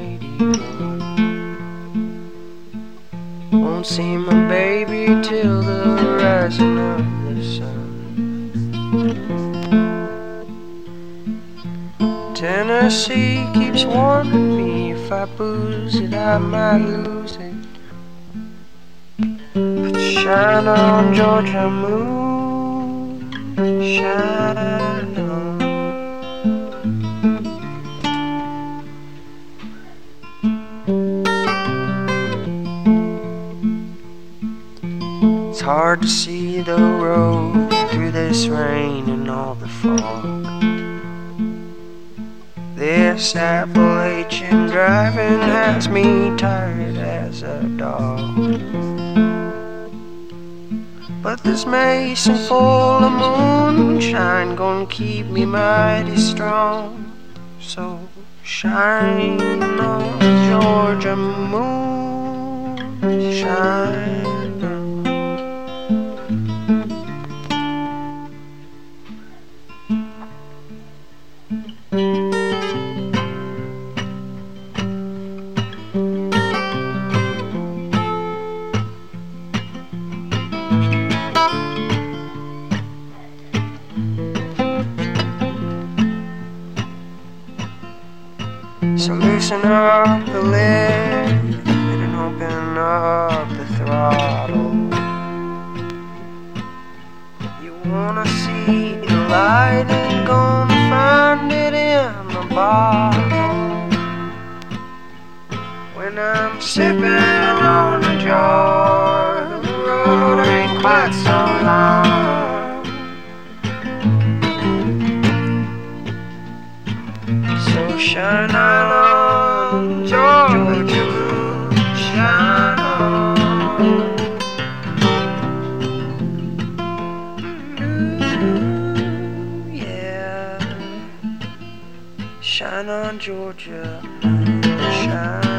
1981. Won't see my baby till the rising of the sun. Tennessee keeps warning me if I booze it I might lose it. But shine on, Georgia moon, shine on. It's hard to see the road through this rain and all the fog. This Appalachian driving has me tired as a dog. But this Mason full of moonshine gonna keep me mighty strong. So shine on, Georgia moon, shine on. So loosen up the lid and open up the throttle. You wanna see the light and gonna find it in the bottle. When I'm sipping on a jar, the road ain't quite so long. So shine on, Georgia moon, shine on. Ooh, yeah. Shine on, Georgia moon, shine on.